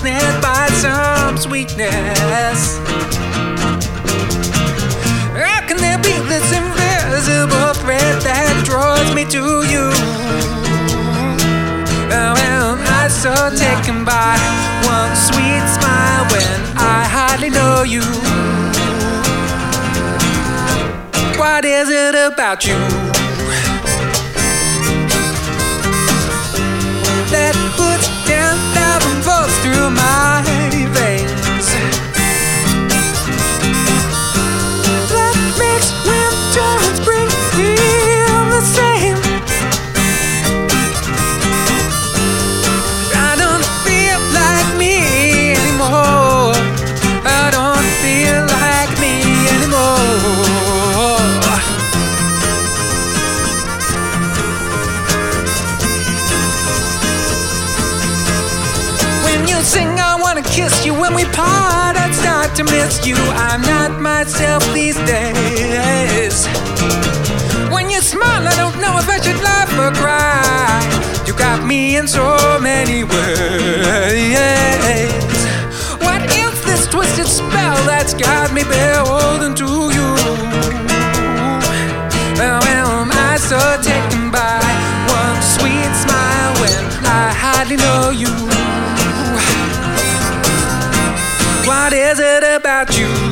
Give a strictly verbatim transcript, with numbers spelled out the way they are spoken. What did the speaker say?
ensnared by some sweetness. How can there be this invisible thread that draws me to you? How am I so taken by one sweet smile when I hardly know you? What is it about you that puts ten thousand volts through my veins, that makes winter and spring feel the same? I don't feel like me anymore. I don't feel like me anymore. Sing, I wanna kiss you. When we part, I'd start to miss you. I'm not myself these days. When you smile, I don't know if I should laugh or cry. You got me in so many ways. What is this twisted spell that's got me beholden to you? How am I so taken by one sweet smile when I hardly know you? What is it about you